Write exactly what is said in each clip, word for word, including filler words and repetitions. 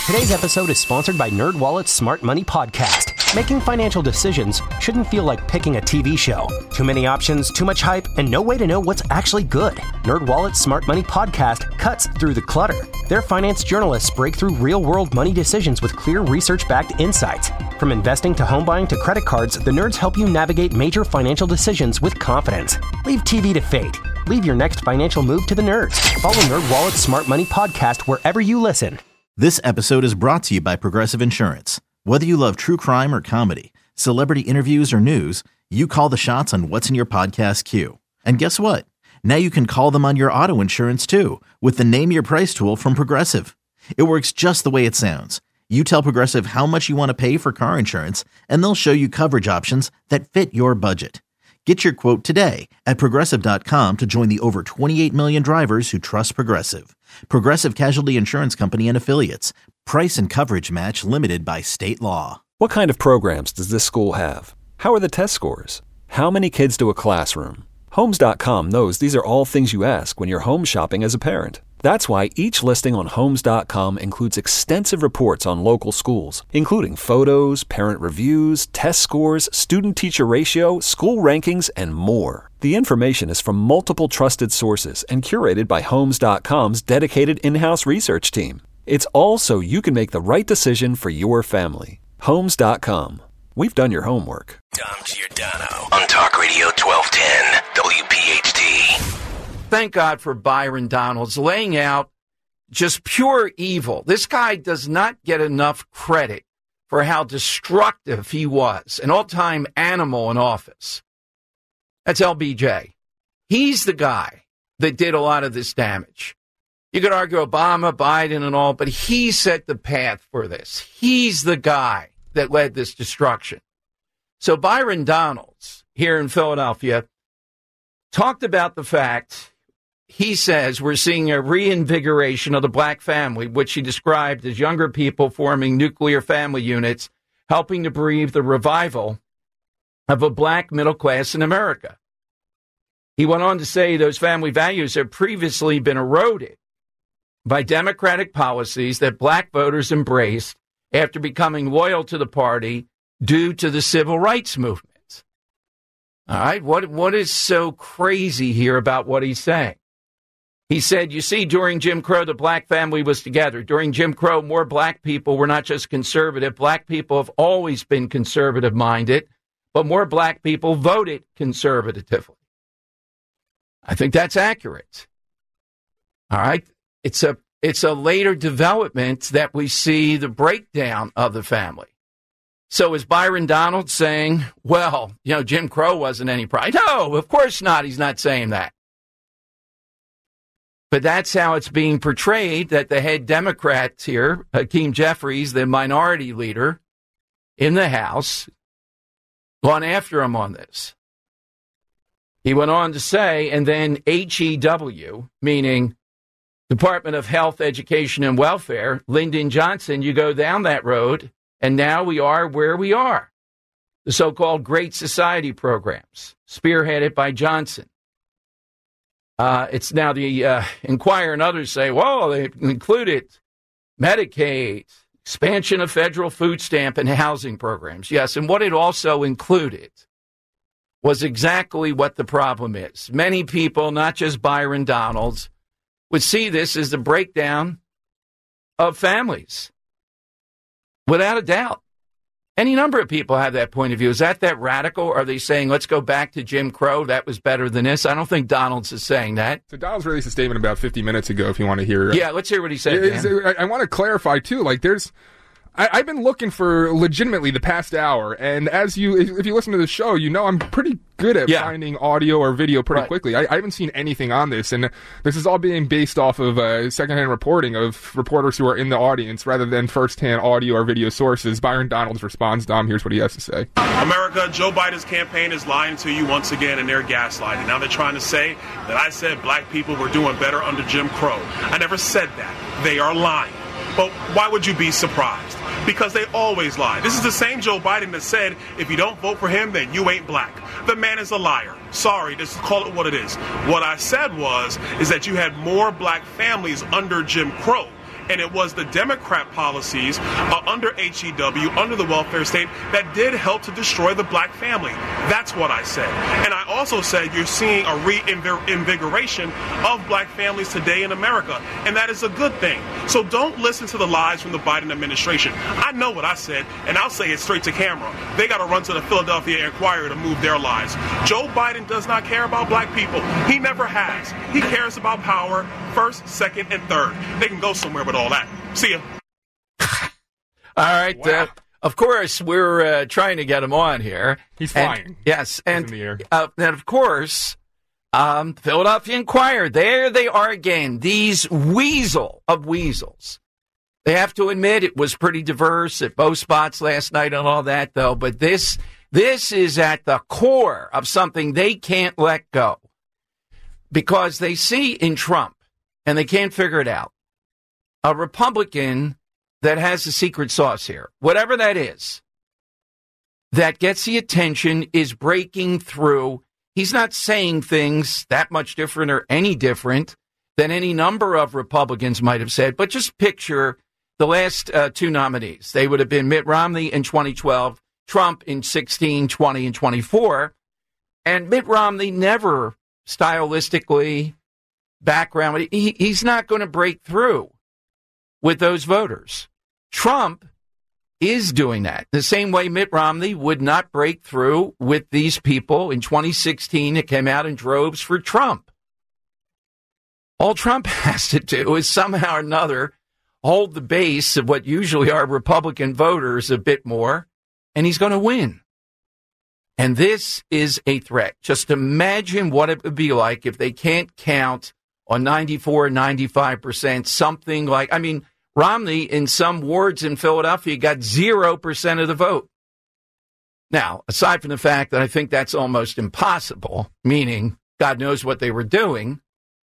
Today's episode is sponsored by NerdWallet's Smart Money Podcast. Making financial decisions shouldn't feel like picking a T V show. Too many options, too much hype, and no way to know what's actually good. NerdWallet's Smart Money Podcast cuts through the clutter. Their finance journalists break through real-world money decisions with clear research-backed insights. From investing to home buying to credit cards, the nerds help you navigate major financial decisions with confidence. Leave T V to fate. Leave your next financial move to the nerds. Follow NerdWallet's Smart Money Podcast wherever you listen. This episode is brought to you by Progressive Insurance. Whether you love true crime or comedy, celebrity interviews or news, you call the shots on what's in your podcast queue. And guess what? Now you can call them on your auto insurance too with the Name Your Price tool from Progressive. It works just the way it sounds. You tell Progressive how much you want to pay for car insurance, and they'll show you coverage options that fit your budget. Get your quote today at Progressive dot com to join the over twenty-eight million drivers who trust Progressive. Progressive Casualty Insurance Company and Affiliates. Price and coverage match limited by state law. What kind of programs does this school have? How are the test scores? How many kids do a classroom? Homes dot com knows these are all things you ask when you're home shopping as a parent. That's why each listing on Homes dot com includes extensive reports on local schools, including photos, parent reviews, test scores, student-teacher ratio, school rankings, and more. The information is from multiple trusted sources and curated by Homes dot com's dedicated in-house research team. It's all so you can make the right decision for your family. Homes dot com. We've done your homework. Dom Giordano on Talk Radio twelve ten W P H T. Thank God for Byron Donalds laying out just pure evil. This guy does not get enough credit for how destructive he was, an all-time animal in office. That's L B J. He's the guy that did a lot of this damage. You could argue Obama, Biden, and all, but he set the path for this. He's the guy that led this destruction. So Byron Donalds here in Philadelphia talked about the fact, he says, we're seeing a reinvigoration of the black family, which he described as younger people forming nuclear family units, helping to breathe the revival of a black middle class in America. He went on to say those family values have previously been eroded by Democratic policies that black voters embraced after becoming loyal to the party due to the civil rights movement. All right, what what is so crazy here about what he's saying? He said, you see, during Jim Crow, the black family was together. During Jim Crow, more black people were not just conservative. Black people have always been conservative-minded, but more black people voted conservatively. I think that's accurate. All right. It's a it's a later development that we see the breakdown of the family. So is Byron Donalds saying, well, you know, Jim Crow wasn't any problem? No, of course not. He's not saying that. But that's how it's being portrayed, that the head Democrat here, Hakeem Jeffries, the minority leader in the House, gone after him on this. He went on to say, and then H E W, meaning Department of Health, Education, and Welfare, Lyndon Johnson, you go down that road, and now we are where we are. The so-called Great Society programs, spearheaded by Johnson. Uh, it's now the uh, Inquirer and others say, well, they included Medicaid, expansion of federal food stamp and housing programs. Yes, and what it also included was exactly what the problem is. Many people, not just Byron Donalds, would see this as the breakdown of families, without a doubt. Any number of people have that point of view. Is that that radical? Are they saying, let's go back to Jim Crow? That was better than this. I don't think Donalds is saying that. So Donalds released a statement about fifty minutes ago, if you want to hear. Yeah, let's hear what he said. I, I want to clarify, too. Like, there's... I, I've been looking for legitimately the past hour, and as you, if, if you listen to the show, you know I'm pretty good at yeah. finding audio or video pretty right. quickly. I, I haven't seen anything on this, and this is all being based off of uh, secondhand reporting of reporters who are in the audience rather than firsthand audio or video sources. Byron Donalds responds. Dom, here's what he has to say. America, Joe Biden's campaign is lying to you once again, and they're gaslighting. Now they're trying to say that I said black people were doing better under Jim Crow. I never said that. They are lying. But why would you be surprised? Because they always lie. This is the same Joe Biden that said, if you don't vote for him, then you ain't black. The man is a liar. Sorry, just call it what it is. What I said was, is that you had more black families under Jim Crow. And it was the Democrat policies uh, under H E W, under the welfare state, that did help to destroy the black family. That's what I said. And I also said you're seeing a reinvigoration of black families today in America, and that is a good thing. So don't listen to the lies from the Biden administration. I know what I said, and I'll say it straight to camera. They got to run to the Philadelphia Inquirer to move their lives. Joe Biden does not care about black people. He never has. He cares about power, first, second, and third. They can go somewhere with all that. See ya. All right. Wow. Uh, of course, we're uh, trying to get him on here. He's And- flying. yes. And, in the air. uh, and of course, um, Philadelphia Inquirer, there they are again, these weasel of weasels. They have to admit it was pretty diverse at both spots last night and all that, though. But this this is at the core of something they can't let go because they see in Trump, and they can't figure it out, a Republican that has a secret sauce here, whatever that is, that gets the attention, is breaking through. He's not saying things that much different or any different than any number of Republicans might have said, but just picture the last uh, two nominees. They would have been Mitt Romney in twenty twelve, Trump in sixteen, twenty, and twenty-four. And Mitt Romney never stylistically, background, he, he's not going to break through with those voters. Trump is doing that. The same way Mitt Romney would not break through with these people in twenty sixteen that came out in droves for Trump. All Trump has to do is somehow or another hold the base of what usually are Republican voters a bit more, and he's going to win. And this is a threat. Just imagine what it would be like if they can't count on ninety-four, ninety-five percent, something like, I mean, Romney in some wards in Philadelphia got zero percent of the vote. Now, aside from the fact that I think that's almost impossible, meaning God knows what they were doing,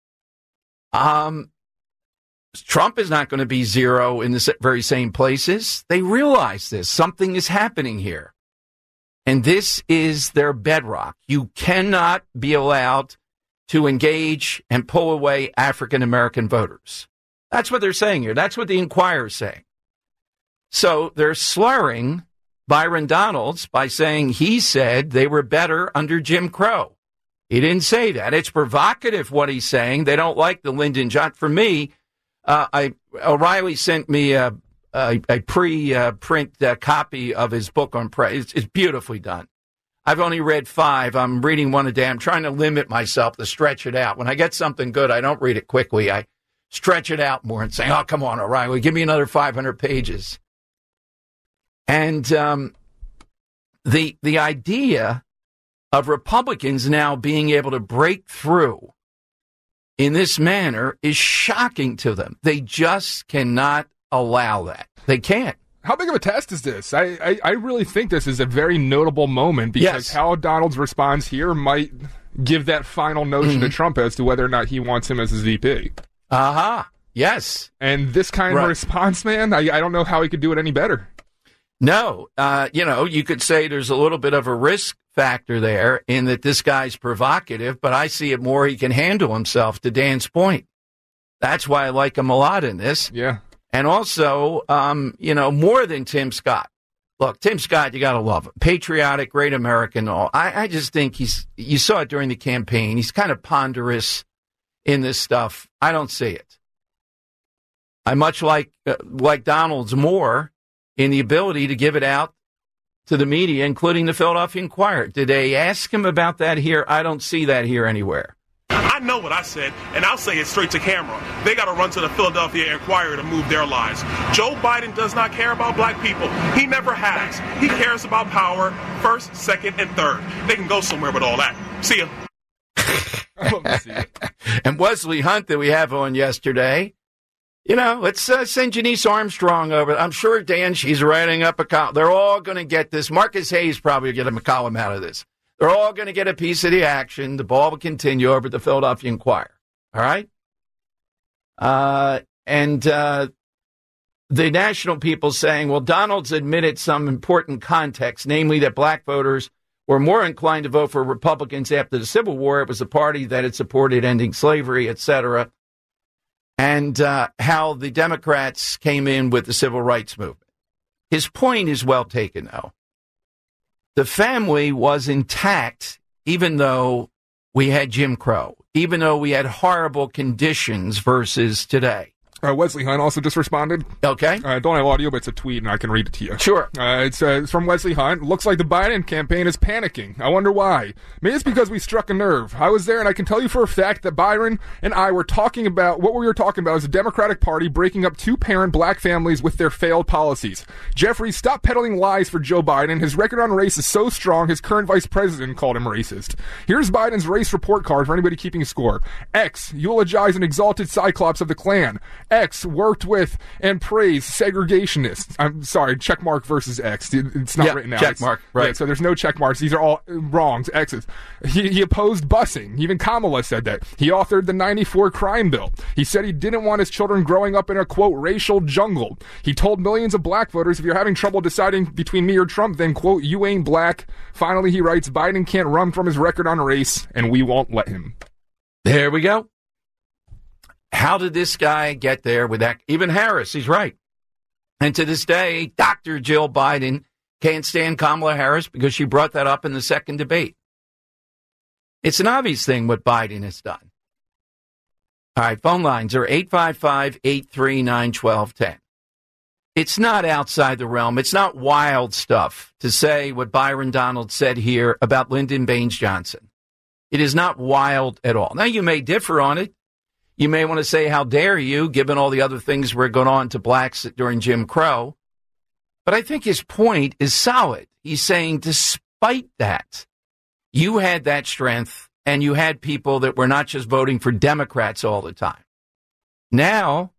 um, Trump is not going to be zero in the very same places. They realize this. Something is happening here. And this is their bedrock. You cannot be allowed to engage and pull away African-American voters. That's what they're saying here. That's what the Inquirer is saying. So they're slurring Byron Donalds by saying he said they were better under Jim Crow. He didn't say that. It's provocative what he's saying. They don't like the Lyndon Johnson. For me, uh, I O'Reilly sent me a, a, a pre-print uh, copy of his book on press. It's, it's beautifully done. I've only read five. I'm reading one a day. I'm trying to limit myself to stretch it out. When I get something good, I don't read it quickly. I stretch it out more and say, oh, come on, O'Reilly, give me another five hundred pages. And um, the the idea of Republicans now being able to break through in this manner is shocking to them. They just cannot allow that. They can't. How big of a test is this? I, I, I really think this is a very notable moment because Yes. how Donalds responds here might give that final notion Mm-hmm. to Trump as to whether or not he wants him as his V P. Aha. Uh-huh. Yes. And this kind Right. of response, man, I, I don't know how he could do it any better. No. Uh, you know, you could say there's a little bit of a risk factor there in that this guy's provocative, but I see it more he can handle himself, to Dan's point. That's why I like him a lot in this. Yeah. And also, um, you know, more than Tim Scott. Look, Tim Scott, you got to love him. Patriotic, great American. All. I, I just think he's, you saw it during the campaign. He's kind of ponderous in this stuff. I don't see it. I much like, uh, like Donald's more in the ability to give it out to the media, including the Philadelphia Inquirer. Did they ask him about that here? I don't see that here anywhere. I know what I said, and I'll say it straight to camera. They got to run to the Philadelphia Inquirer to move their lives. Joe Biden does not care about black people. He never has. He cares about power, first, second, and third. They can go somewhere with all that. See ya. I love to see it. And Wesley Hunt that we have on yesterday, you know, let's uh, send Janice Armstrong over. I'm sure, Dan, she's writing up a column. They're all going to get this. Marcus Hayes probably will get him a column out of this. They're all going to get a piece of the action. The ball will continue over at the Philadelphia Inquirer. All right? Uh, and uh, the national people saying, well, Donald's admitted some important context, namely that black voters were more inclined to vote for Republicans after the Civil War. It was a party that had supported ending slavery, et cetera. and uh, how the Democrats came in with the civil rights movement. His point is well taken, though. The family was intact, even though we had Jim Crow, even though we had horrible conditions versus today. Uh, Wesley Hunt also just responded. Okay. I uh, don't have audio, but it's a tweet, and I can read it to you. Sure. Uh, it's, uh, it's from Wesley Hunt. Looks like the Biden campaign is panicking. I wonder why. Maybe it's because we struck a nerve. I was there, and I can tell you for a fact that Byron and I were talking about, what we were talking about is the Democratic Party breaking up two-parent black families with their failed policies. Jeffrey, stop peddling lies for Joe Biden. His record on race is so strong, his current vice president called him racist. Here's Biden's race report card for anybody keeping score. X, eulogize an exalted cyclops of the Klan. X, worked with and praised segregationists. I'm sorry, check mark versus X. It's not yeah, written out. Check mark, right. Yeah, so there's no check marks. These are all wrongs, X's. He, he opposed busing. Even Kamala said that. He authored the ninety-four crime bill. He said he didn't want his children growing up in a, quote, racial jungle. He told millions of black voters, if you're having trouble deciding between me or Trump, then, quote, you ain't black. Finally, he writes, Biden can't run from his record on race, and we won't let him. There we go. How did this guy get there with that? Even Harris, he's right. And to this day, Doctor Jill Biden can't stand Kamala Harris because she brought that up in the second debate. It's an obvious thing what Biden has done. All right, phone lines are eight five five, eight three nine, one two one zero. It's not outside the realm. It's not wild stuff to say what Byron Donald said here about Lyndon Baines Johnson. It is not wild at all. Now, you may differ on it. You may want to say, how dare you, given all the other things were going on to blacks during Jim Crow. But I think his point is solid. He's saying, despite that, you had that strength and you had people that were not just voting for Democrats all the time. Now,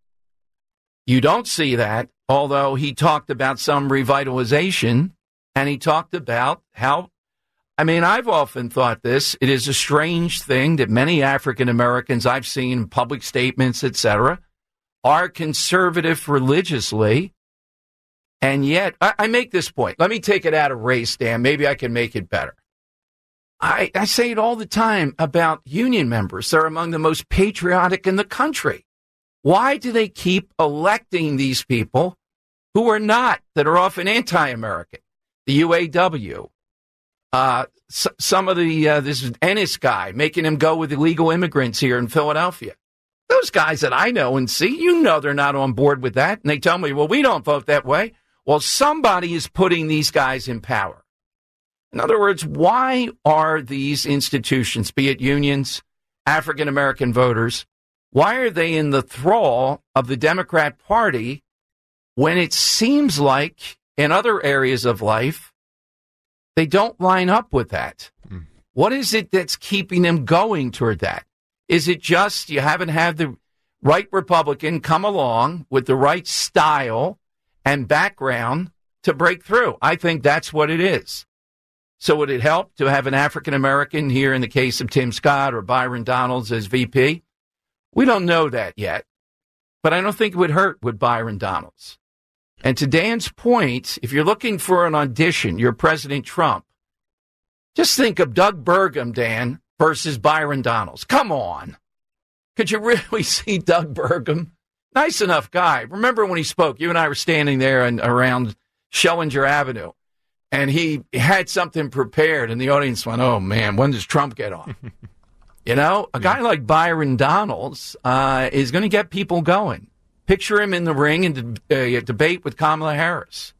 you don't see that, although he talked about some revitalization and he talked about how, I mean, I've often thought this. It is a strange thing that many African Americans I've seen in public statements, et cetera, are conservative religiously. And yet, I, I make this point. Let me take it out of race, Dan. Maybe I can make it better. I, I say it all the time about union members. They're among the most patriotic in the country. Why do they keep electing these people who are not, that are often anti-American? The U A W. Uh, s- some of the, uh, this Ennis guy, making him go with illegal immigrants here in Philadelphia. Those guys that I know and see, you know they're not on board with that. And they tell me, well, we don't vote that way. Well, somebody is putting these guys in power. In other words, why are these institutions, be it unions, African-American voters, why are they in the thrall of the Democrat Party when it seems like in other areas of life, they don't line up with that? Mm. What is it that's keeping them going toward that? Is it just you haven't had the right Republican come along with the right style and background to break through? I think that's what it is. So would it help to have an African-American here in the case of Tim Scott or Byron Donalds as V P? We don't know that yet, but I don't think it would hurt with Byron Donalds. And to Dan's point, if you're looking for an audition, you're President Trump, just think of Doug Burgum, Dan, versus Byron Donalds. Come on. Could you really see Doug Burgum? Nice enough guy. Remember when he spoke, you and I were standing there and around Schellinger Avenue, and he had something prepared, and the audience went, oh, man, when does Trump get on? You know, a guy like Byron Donalds uh, is going to get people going. Picture him in the ring and de- uh, debate with Kamala Harris.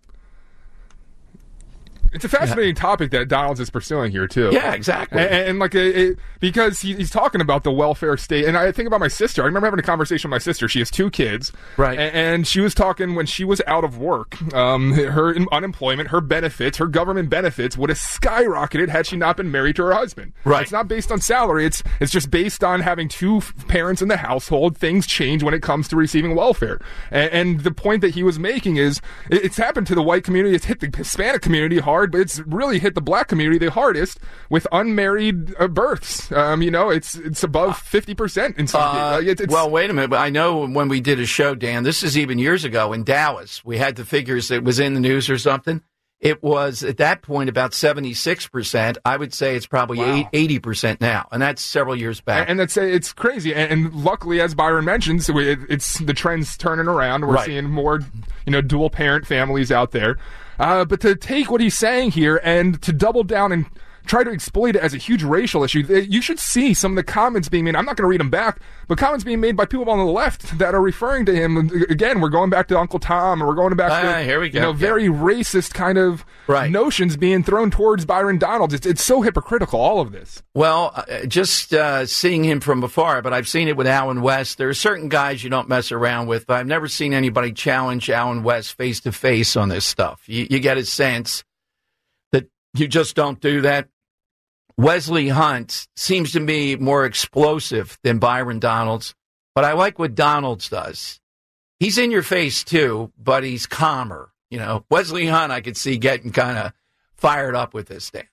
It's a fascinating yeah. topic that Donalds is pursuing here, too. Yeah, exactly. And, and like, it, it, because he, he's talking about the welfare state. And I think about my sister. I remember having a conversation with my sister. She has two kids. Right. And, and she was talking when she was out of work. Um, her unemployment, her benefits, her government benefits would have skyrocketed had she not been married to her husband. Right. It's not based on salary. It's, it's just based on having two f- parents in the household. Things change when it comes to receiving welfare. And, and the point that he was making is it, it's happened to the white community. It's hit the Hispanic community hard, but it's really hit the black community the hardest with unmarried uh, births. Um, you know, it's it's above fifty percent in some uh, cases. It's, it's, well, wait a minute. I know when we did a show, Dan, this is even years ago in Dallas, we had the figures that was in the news or something. It was, at that point, about seventy-six percent. I would say it's probably Wow. eighty percent now, and that's several years back. And, and that's it's crazy. And, and luckily, as Byron mentions, it, it's the trend's turning around. We're Right. seeing more, you know, dual parent families out there. Uh, but to take what he's saying here and to double down and try to exploit it as a huge racial issue, you should see some of the comments being made. I'm not going to read them back, but comments being made by people on the left that are referring to him. Again, we're going back to Uncle Tom, or we're going back Ah, to here we go. you know Yeah. very racist kind of Right. notions being thrown towards Byron Donalds. It's, it's so hypocritical, all of this. Well, uh, just uh, seeing him from afar, but I've seen it with Alan West. There are certain guys you don't mess around with. I've never seen anybody challenge Alan West face to face on this stuff. You, you get a sense that you just don't do that. Wesley Hunt seems to me more explosive than Byron Donalds, but I like what Donalds does. He's in your face too, but he's calmer. You know, Wesley Hunt, I could see getting kind of fired up with this thing.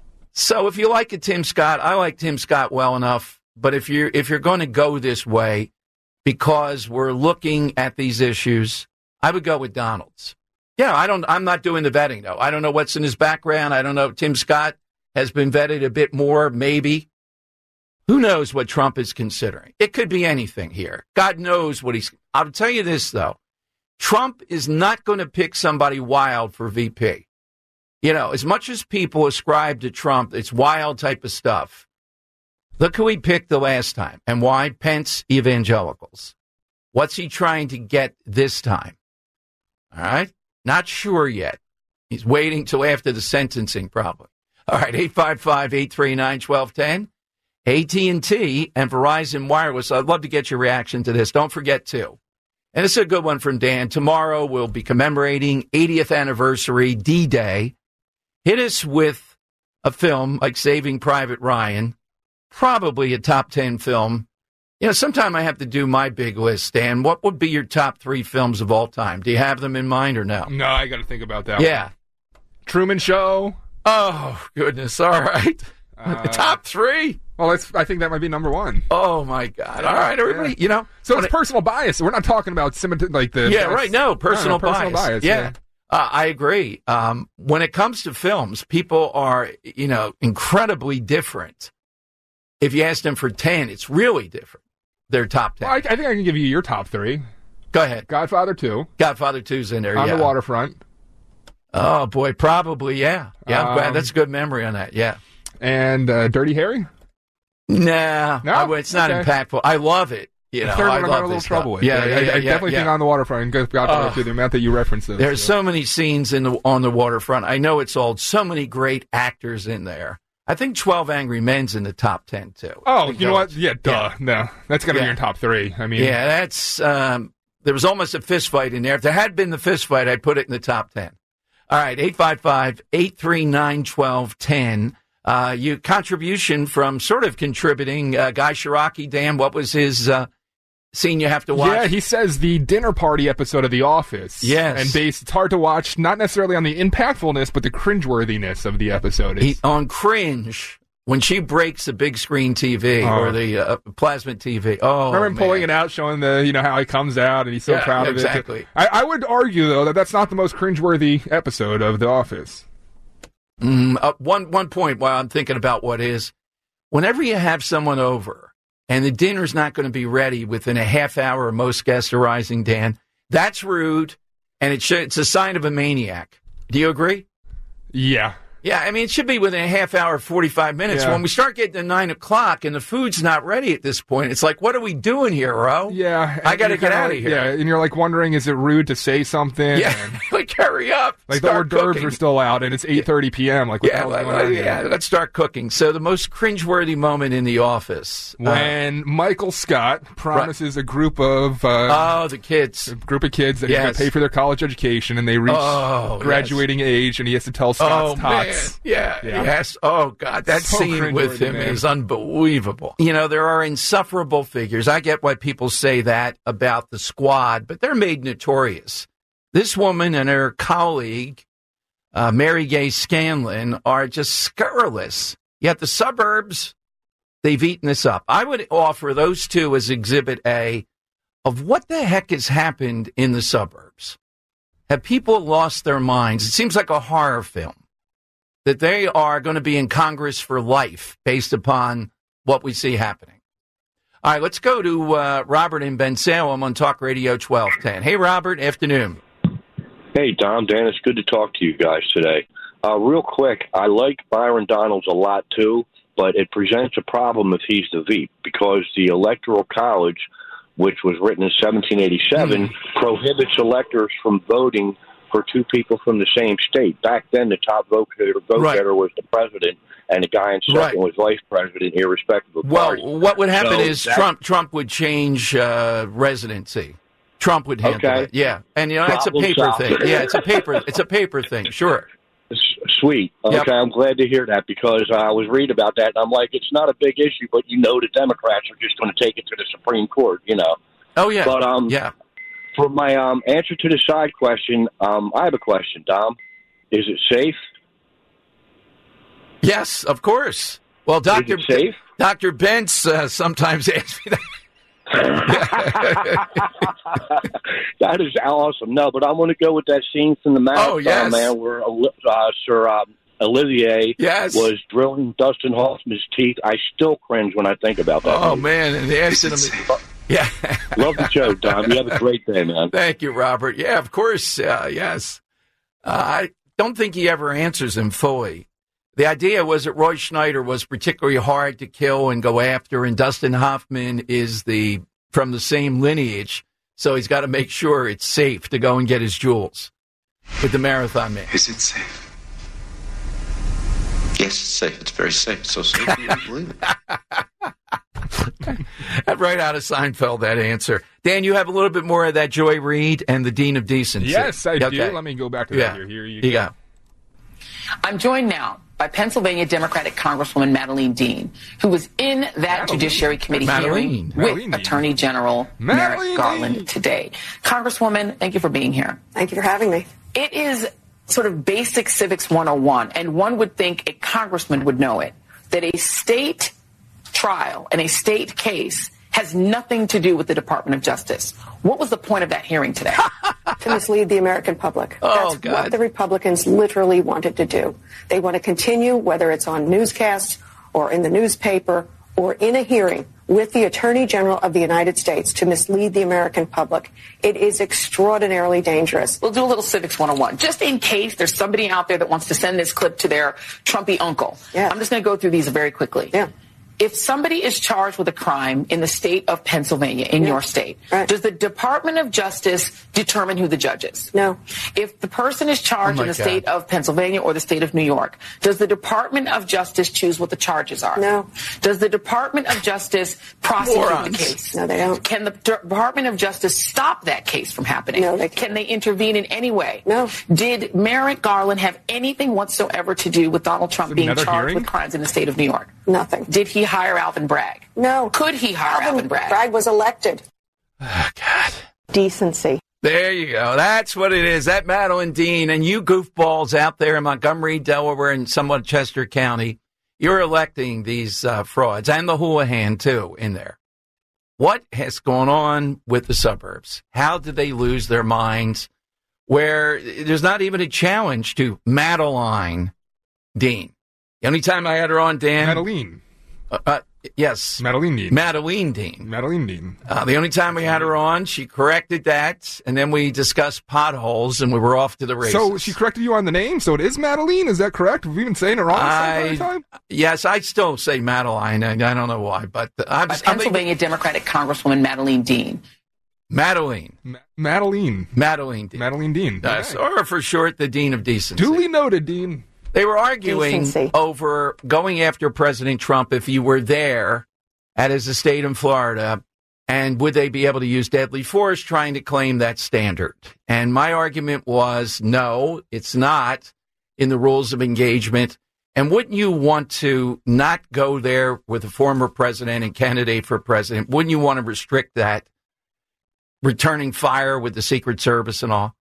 So if you like it, Tim Scott, I like Tim Scott well enough. But if you're if you're going to go this way, because we're looking at these issues, I would go with Donalds. Yeah, I don't. I'm not doing the vetting though. I don't know what's in his background. I don't know. Tim Scott has been vetted a bit more, maybe. Who knows what Trump is considering? It could be anything here. God knows what he's. I'll tell you this though. Trump is not going to pick somebody wild for V P. You know, as much as people ascribe to Trump, it's wild type of stuff. Look who he picked the last time. And why? Pence evangelicals. What's he trying to get this time? All right? Not sure yet. He's waiting till after the sentencing, probably. All right, eight five five, eight three nine, one two one zero. A T and T and Verizon Wireless. I'd love to get your reaction to this. Don't forget to. And this is a good one from Dan. Tomorrow we'll be commemorating eightieth anniversary D-Day. Hit us with a film like Saving Private Ryan, probably a top ten film. You know, sometime I have to do my big list, Dan. What would be your top three films of all time? Do you have them in mind or no? No, I got to think about that. Yeah. One. Truman Show. Oh, goodness. All right. Uh, the top three? Well, that's, I think that might be number one. Oh, my God. All right, everybody. Yeah. You know. So it's it, personal bias. We're not talking about cemetery, like the. Yeah, right. No, personal, no, no, personal bias. bias. Yeah. yeah. Uh, I agree. Um, when it comes to films, people are, you know, incredibly different. If you ask them for ten, it's really different. Their top ten. Well, I, I think I can give you your top three. Go ahead. Godfather two. Godfather two's in there, On yeah. the Waterfront. Oh, boy, probably, yeah. Yeah, I'm glad. Um, That's a good memory on that, yeah. And uh, Dirty Harry. Nah, No? I, it's not Okay. impactable. I love it. You know, The third I one I'm love having a little this trouble stuff. with. Yeah, I, yeah, I, yeah, I yeah, definitely yeah. think On the Waterfront and Godfather Oh. two, the amount that you referenced those. There's yeah. so many scenes in the on the waterfront. I know it's old. So many great actors in there. I think twelve Angry Men's in the top ten, too. Oh, you know what? Yeah, duh. Yeah. No, that's got to Yeah. be your top three. I mean, Yeah, that's, um, there was almost a fist fight in there. If there had been the fist fight, I'd put it in the top ten. All right, eight five five, eight three nine, one two one zero. Uh, you contribution from sort of contributing, uh, Guy Shiraki. Dan, what was his, uh, scene you have to watch? Yeah, he says the dinner party episode of The Office. Yes. And based, it's hard to watch, not necessarily on the impactfulness, but the cringeworthiness of the episode. He, It's, on cringe, when she breaks the big screen T V Oh. or the uh, plasma T V. Oh, remember him man. pulling it out, showing the, you know, how he comes out, and he's so Yeah, proud of exactly. it. I, I would argue, though, that that's not the most cringeworthy episode of The Office. Mm, uh, one one point while I'm thinking about what is, whenever you have someone over and the dinner's not going to be ready within a half hour, most guests arriving, Dan, that's rude, and it should, it's a sign of a maniac. Do you agree? Yeah. Yeah, I mean, it should be within a half hour, forty-five minutes. Yeah. When we start getting to nine o'clock and the food's not ready at this point, it's like, what are we doing here, Ro? Yeah. I gotta and you're get kinda outta like- here. Yeah, and you're like wondering, is it rude to say something? Yeah, And, like, hurry up. like the Start hors d'oeuvres cooking. are still out, and it's eight thirty p.m. Like, what Yeah, the hell is like, going on here? yeah, let's start cooking. So the most cringeworthy moment in The Office. uh, When Michael Scott promises a group of uh, oh, the kids. a group of kids that he's going Yes. to pay for their college education, and they reach Oh, graduating age, and he has to tell Scott's Oh, man. tots. Yeah, Yeah. yes. Oh, God. That So scene with cringeworthy, him man. is unbelievable. You know, there are insufferable figures. I get why people say that about the Squad, but they're made notorious. This woman and her colleague, uh, Mary Gay Scanlon, are just scurrilous. Yet the Suburbs, they've eaten this up. I would offer those two as Exhibit A of what the heck has happened in the Suburbs. have people lost their minds? It seems like a horror film that they are going to be in Congress for life based upon what we see happening. All right, let's go to uh, Robert in Bensalem on Talk Radio twelve ten. Hey, Robert, afternoon. Hey, Dom, Dan, it's good to talk to you guys today. Uh, real quick, I like Byron Donalds a lot, too, but it presents a problem if he's the V P, because the Electoral College, which was written in seventeen eighty-seven, mm. prohibits electors from voting for two people from the same state. Back then, the top vote getter, vote right. getter was the president, and the guy in second right. was vice president, irrespective of well, party. Well, what would happen so is Trump Trump would change uh, residency. Trump would handle okay. it. Yeah, and you know it's a Problem paper solved. thing. Yeah, it's a paper. It's a paper thing. Sure. Sweet. Okay, yep. I'm glad to hear that, because I was reading about that, and I'm like, it's not a big issue, but you know the Democrats are just going to take it to the Supreme Court, you know. Oh, yeah. But um, yeah. for my um, answer to the side question, um, I have a question, Dom. Is it safe? Yes, of course. Well, Doctor Is it safe? Doctor Bentz uh, sometimes asks me that. That is awesome. No, but I'm going to go with that scene from the marathon, oh, yes. man, where uh, Sir um, Olivier yes. was drilling Dustin Hoffman's teeth. I still cringe when I think about that. Oh, movie. man, and they asked him. Yeah. Love the show, Dom. You have a great day, man. Thank you, Robert. Yeah, of course. Uh, yes. Uh, I don't think he ever answers him fully. The idea was that Roy Schneider was particularly hard to kill and go after, and Dustin Hoffman is the from the same lineage, so he's got to make sure it's safe to go and get his jewels with the Marathon Man. Is it safe? Yes, it's safe. It's very safe. So safe you won't believe it. Right out of Seinfeld, that answer. Dan, you have a little bit more of that Joy Reid and the Dean of Decency. Yes, I okay. do. Let me go back to yeah. that here. Here you, you go. I'm joined now by Pennsylvania Democratic Congresswoman Madeleine Dean, who was in that Madeleine. Judiciary Committee Madeleine. hearing Madeleine. with Attorney General Madeleine. Merrick Garland today. Congresswoman, thank you for being here. Thank you for having me. It is sort of basic civics one oh one, and one would think a congressman would know it, that a state trial and a state case has nothing to do with the Department of Justice. What was the point of that hearing today? To mislead the American public. Oh, That's God. what the Republicans literally wanted to do. They want to continue, whether it's on newscasts or in the newspaper or in a hearing with the Attorney General of the United States, to mislead the American public. It is extraordinarily dangerous. We'll do a little civics one oh one, just in case there's somebody out there that wants to send this clip to their Trumpy uncle. Yeah. I'm just going to go through these very quickly. Yeah. If somebody is charged with a crime in the state of Pennsylvania, in Yeah. your state, Right. does the Department of Justice determine who the judge is? No. If the person is charged Oh, in my the God. state of Pennsylvania or the state of New York, does the Department of Justice choose what the charges are? No. Does the Department of Justice prosecute Morons. the case? No, they don't. Can the De- Department of Justice stop that case from happening? No, they can't. Can they intervene in any way? No. Did Merrick Garland have anything whatsoever to do with Donald Trump being Another charged hearing? with crimes in the state of New York? Nothing. Did he hire Alvin Bragg? No. Could he hire Alvin Bragg? Bragg was elected. Oh, God. Decency. There you go. That's what it is. That Madeleine Dean and you goofballs out there in Montgomery, Delaware, and somewhat Chester County, you're electing these uh, frauds, and the Houlihan, too, in there. What has gone on with the suburbs? How did they lose their minds where there's not even a challenge to Madeleine Dean? The only time I had her on, Dan... Madeleine. Uh, uh, yes. Madeleine Dean. Madeleine Dean. Madeleine Dean. Uh, the only time we had her on, she corrected that, and then we discussed potholes, and we were off to the races. So she corrected you on the name, so it is Madeleine? Is that correct? Have we been saying it wrong I, some time? Yes, I still say Madeline. I, I don't know why, but I'm, By I'm Pennsylvania Democratic Congresswoman Madeleine Dean. Madeline. Ma- Madeleine. Madeline Dean. Madeleine Dean. Yes, Okay. or for short, the Dean of Decency. Duly noted, Dean. They were arguing Decency. over going after President Trump if you were there at his estate in Florida, and would they be able to use deadly force, trying to claim that standard. And my argument was, no, it's not in the rules of engagement. And wouldn't you want to not go there with a former president and candidate for president? Wouldn't you want to restrict that, returning fire with the Secret Service and all?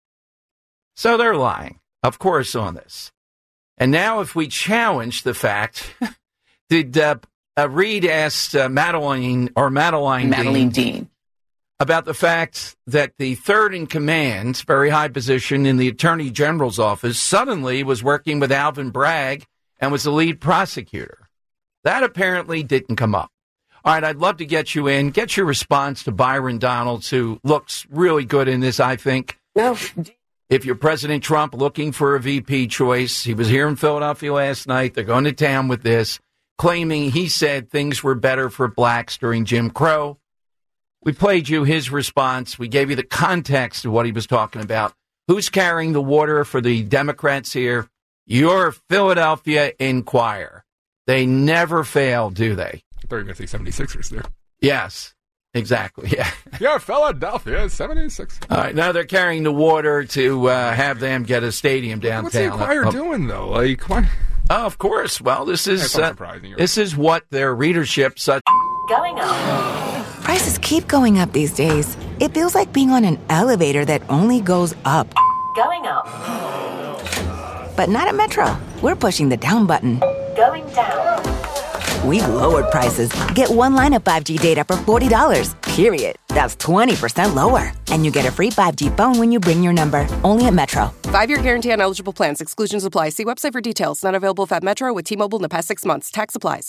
So they're lying, of course, on this. And now if we challenge the fact, did uh, uh, Reid asked uh, Madeleine or Madeline Madeleine Dean, Dean. about the fact that the third in command, very high position in the Attorney General's office, suddenly was working with Alvin Bragg and was the lead prosecutor. That apparently didn't come up. All right, I'd love to get you in, get your response to Byron Donalds, who looks really good in this, I think. No. If you're President Trump looking for a V P choice, he was here in Philadelphia last night. They're going to town with this, claiming he said things were better for blacks during Jim Crow. We played you his response. We gave you the context of what he was talking about. Who's carrying the water for the Democrats here? Your Philadelphia Inquirer. They never fail, do they? I thought you were going to say seventy-sixers there. Yes, exactly. Yeah. Yeah, Philadelphia, seventy-six. All right, now they're carrying the water to uh, have them get a stadium downtown. What's the Inquirer uh, doing, though? Like, why? Oh, of course. Well, this is That's uh, surprising. this is what their readership such going up. Prices keep going up these days. It feels like being on an elevator that only goes up. Going up. But not at Metro. We're pushing the down button. Going down. We've lowered prices. Get one line of five G data for forty dollars, period. That's twenty percent lower. And you get a free five G phone when you bring your number. Only at Metro. Five-year guarantee on eligible plans. Exclusions apply. See website for details. Not available at Metro with T-Mobile in the past six months. Tax applies.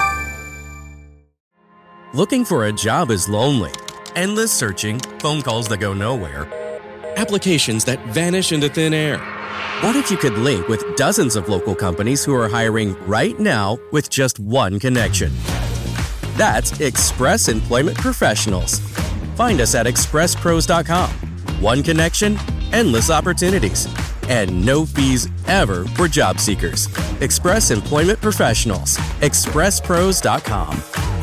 Looking for a job is lonely. Endless searching, phone calls that go nowhere, applications that vanish into thin air. What if you could link with dozens of local companies who are hiring right now with just one connection? That's Express Employment Professionals. Find us at express pros dot com. One connection, endless opportunities, and no fees ever for job seekers. Express Employment Professionals. express pros dot com.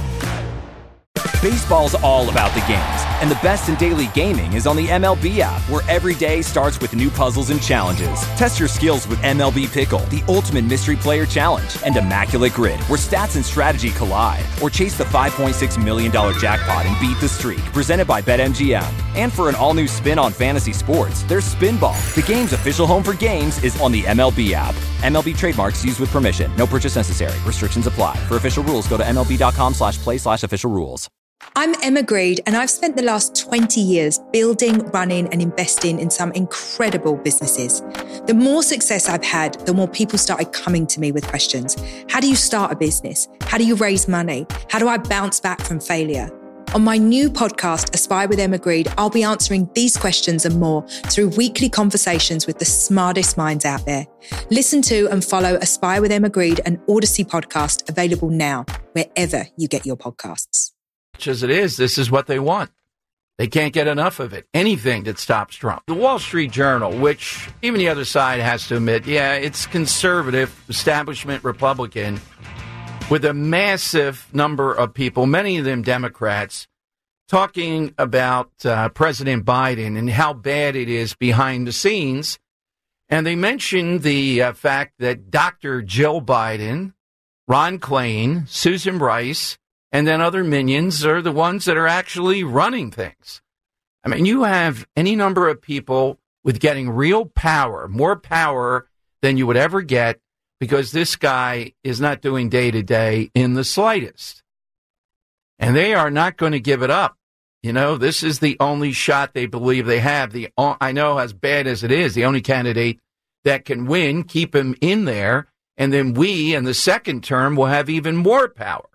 Baseball's all about the games, and the best in daily gaming is on the M L B app, where every day starts with new puzzles and challenges. Test your skills with M L B Pickle, the ultimate mystery player challenge, and Immaculate Grid, where stats and strategy collide. Or chase the five point six million dollars jackpot and beat the streak, presented by BetMGM. And for an all-new spin on fantasy sports, there's Spinball. The game's official home for games is on the M L B app. M L B trademarks used with permission. No purchase necessary. Restrictions apply. For official rules, go to M L B dot com slash play slash official rules. I'm Emma Greed, and I've spent the last twenty years building, running, and investing in some incredible businesses. The more success I've had, the more people started coming to me with questions. How do you start a business? How do you raise money? How do I bounce back from failure? On my new podcast, Aspire with Emma Greed, I'll be answering these questions and more through weekly conversations with the smartest minds out there. Listen to and follow Aspire with Emma Greed, an Odyssey podcast, available now, wherever you get your podcasts. as it is, this is what they want. They can't get enough of it. Anything that stops Trump. The Wall Street Journal, which even the other side has to admit, yeah, it's conservative, establishment Republican, with a massive number of people, many of them Democrats, talking about uh, President Biden and how bad it is behind the scenes. And they mentioned the uh, fact that Doctor Jill Biden, Ron Klain, Susan Rice, and then other minions are the ones that are actually running things. I mean, you have any number of people with getting real power, more power than you would ever get, because this guy is not doing day-to-day in the slightest. And they are not going to give it up. You know, this is the only shot they believe they have. The I know, as bad as it is, the only candidate that can win, keep him in there, and then we, in the second term, will have even more power.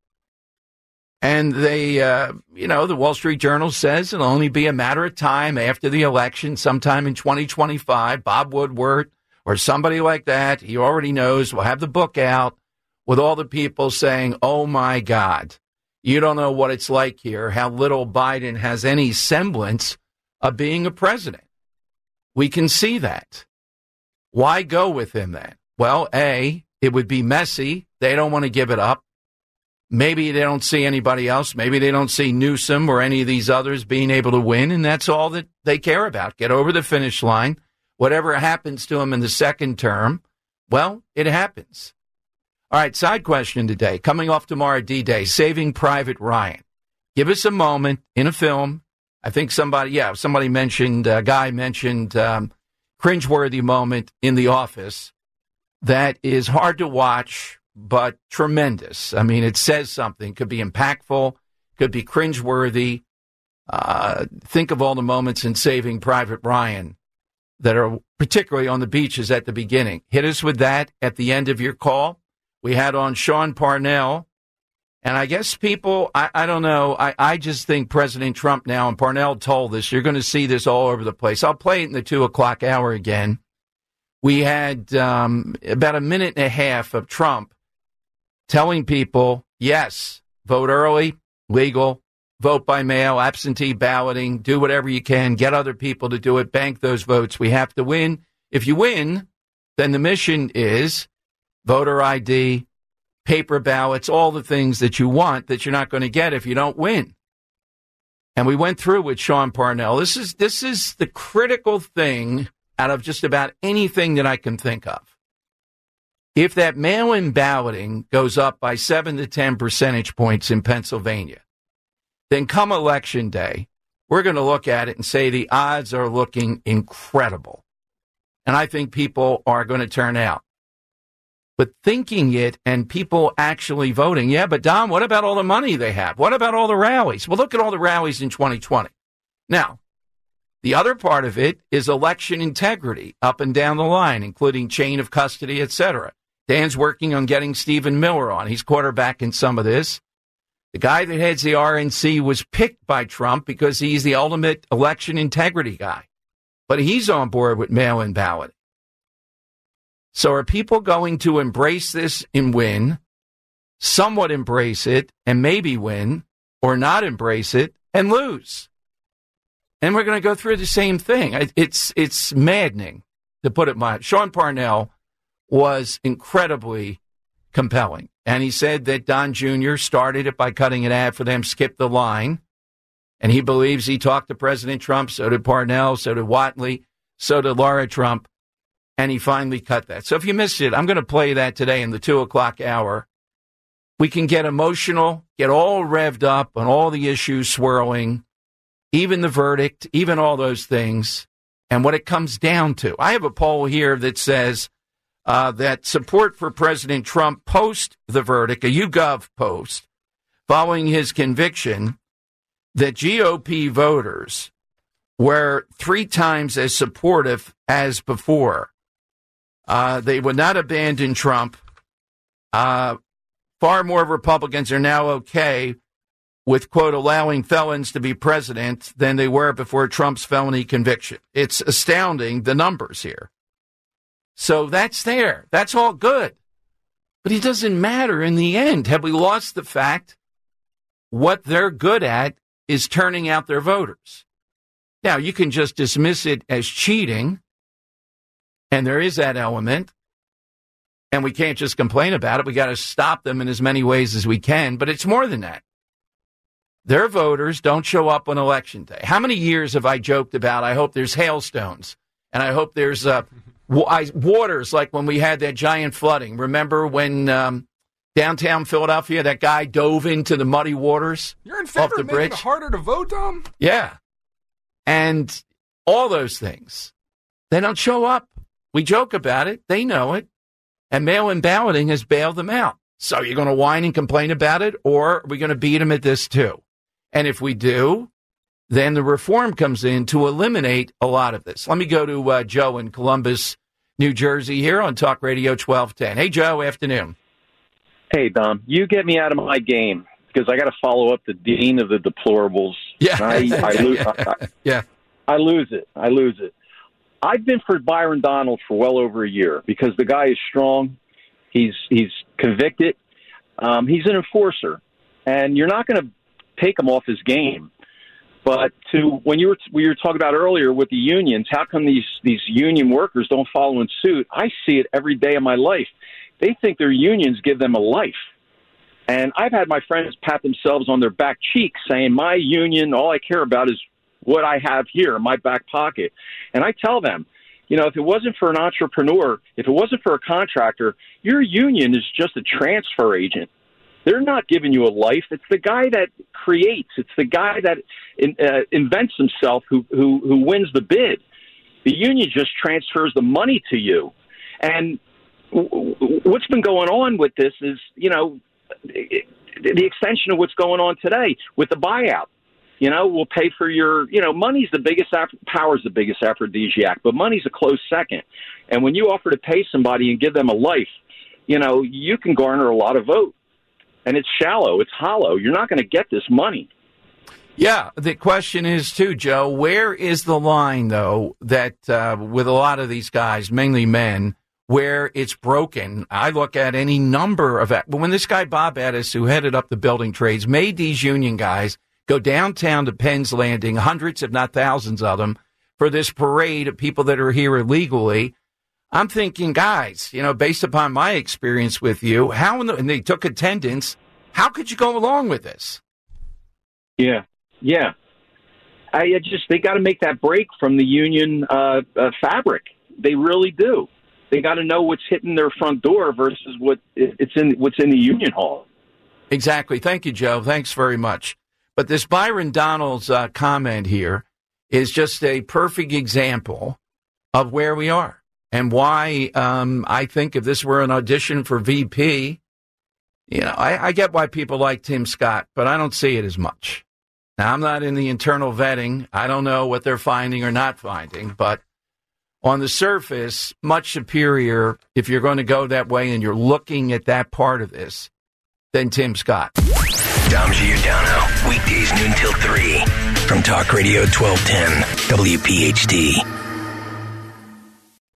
And they, uh, you know, the Wall Street Journal says it'll only be a matter of time after the election, sometime in twenty twenty-five, Bob Woodward or somebody like that, he already knows, will have the book out with all the people saying, oh, my God, you don't know what it's like here, how little Biden has any semblance of being a president. We can see that. Why go with him then? Well, A, it would be messy. They don't want to give it up. Maybe they don't see anybody else. Maybe they don't see Newsom or any of these others being able to win, and that's all that they care about. Get over the finish line. Whatever happens to them in the second term, well, it happens. All right, side question today. Coming off tomorrow, D-Day, Saving Private Ryan. Give us a moment in a film. I think somebody, yeah, somebody mentioned, a guy mentioned um, cringeworthy moment in The Office that is hard to watch, but tremendous. I mean, it says something. Could be impactful, could be cringeworthy. Uh, think of all the moments in Saving Private Ryan that are particularly on the beaches at the beginning. Hit us with that at the end of your call. We had on Sean Parnell. And I guess people, I, I don't know, I, I just think President Trump now, and Parnell told us, you're going to see this all over the place. I'll play it in the two o'clock hour again. We had um, about a minute and a half of Trump telling people, yes, vote early, legal, vote by mail, absentee balloting, do whatever you can, get other people to do it, bank those votes. We have to win. If you win, then the mission is voter I D, paper ballots, all the things that you want that you're not going to get if you don't win. And we went through with Sean Parnell. This is this is the critical thing out of just about anything that I can think of. If that mail-in balloting goes up by seven to ten percentage points in Pennsylvania, then come election day, we're going to look at it and say the odds are looking incredible. And I think people are going to turn out. But thinking it and people actually voting, yeah, but Don, what about all the money they have? What about all the rallies? Well, look at all the rallies in twenty twenty. Now, the other part of it is election integrity up and down the line, including chain of custody, et cetera. Dan's working on getting Stephen Miller on. He's quarterbacking some of this. The guy that heads the R N C was picked by Trump because he's the ultimate election integrity guy. But he's on board with mail-in balloting. So are people going to embrace this and win, somewhat embrace it and maybe win, or not embrace it and lose? And we're going to go through the same thing. It's it's maddening, to put it mildly. Sean Parnell was incredibly compelling. And he said that Don Junior started it by cutting an ad for them, skip the line. And he believes he talked to President Trump, so did Parnell, so did Whatley, so did Laura Trump. And he finally cut that. So if you missed it, I'm going to play that today in the two o'clock hour. We can get emotional, get all revved up on all the issues swirling, even the verdict, even all those things, and what it comes down to. I have a poll here that says uh, that support for President Trump post the verdict, a YouGov post, following his conviction, that G O P voters were three times as supportive as before. Uh, they would not abandon Trump. Uh, far more Republicans are now okay with, quote, allowing felons to be president than they were before Trump's felony conviction. It's astounding, the numbers here. So that's there. That's all good. But it doesn't matter in the end. Have we lost the fact what they're good at is turning out their voters? Now, you can just dismiss it as cheating, and there is that element, and we can't just complain about it. We got to stop them in as many ways as we can, but it's more than that. Their voters don't show up on election day. How many years have I joked about, I hope there's hailstones, and I hope there's uh, waters like when we had that giant flooding. Remember when um, downtown Philadelphia, that guy dove into the muddy waters You're in favor off the of making bridge? it harder to vote, Tom? Yeah. And all those things, they don't show up. We joke about it. They know it. And mail-in balloting has bailed them out. So you're going to whine and complain about it, or are we going to beat them at this too? And if we do, then the reform comes in to eliminate a lot of this. Let me go to uh, Joe in Columbus, New Jersey here on Talk Radio twelve ten. Hey, Joe, afternoon. Hey, Dom, you get me out of my game because I got to follow up the dean of the deplorables. Yeah. I, I, lose, I, yeah. I lose it. I lose it. I've been for Byron Donalds for well over a year because the guy is strong. He's he's convicted. Um, he's an enforcer, and you're not going to take him off his game. But to when you were we were talking about earlier with the unions, how come these these union workers don't follow in suit? I see it every day of my life. They think their unions give them a life. And I've had my friends pat themselves on their back cheek saying, my union, all I care about is what I have here in my back pocket. And I tell them, you know, if it wasn't for an entrepreneur, if it wasn't for a contractor, your union is just a transfer agent. They're not giving you a life. It's the guy that creates. It's the guy that in, uh, invents himself who, who, who wins the bid. The union just transfers the money to you. And w- w- what's been going on with this is, you know, it, the extension of what's going on today with the buyout. You know, we'll pay for your, you know, money's the biggest, power's the biggest aphrodisiac, but money's a close second. And when you offer to pay somebody and give them a life, you know, you can garner a lot of vote. And it's shallow. It's hollow. You're not going to get this money. Yeah. The question is, too, Joe, where is the line, though, that uh, with a lot of these guys, mainly men, where it's broken? I look at any number of – when this guy Bob Ettis, who headed up the building trades, made these union guys go downtown to Penn's Landing, hundreds if not thousands of them, for this parade of people that are here illegally. I'm thinking, guys, you know, based upon my experience with you, how in the, and they took attendance, how could you go along with this? Yeah, yeah. I just they got to make that break from the union uh, uh, fabric. They really do. They got to know what's hitting their front door versus what it's in what's in the union hall. Exactly. Thank you, Joe. Thanks very much. But this Byron Donalds uh, comment here is just a perfect example of where we are. And why um, I think if this were an audition for V P, you know, I, I get why people like Tim Scott, but I don't see it as much. Now, I'm not in the internal vetting. I don't know what they're finding or not finding, but on the surface, much superior if you're going to go that way and you're looking at that part of this than Tim Scott. Dom Giordano, weekdays noon till three from Talk Radio twelve ten W P H T.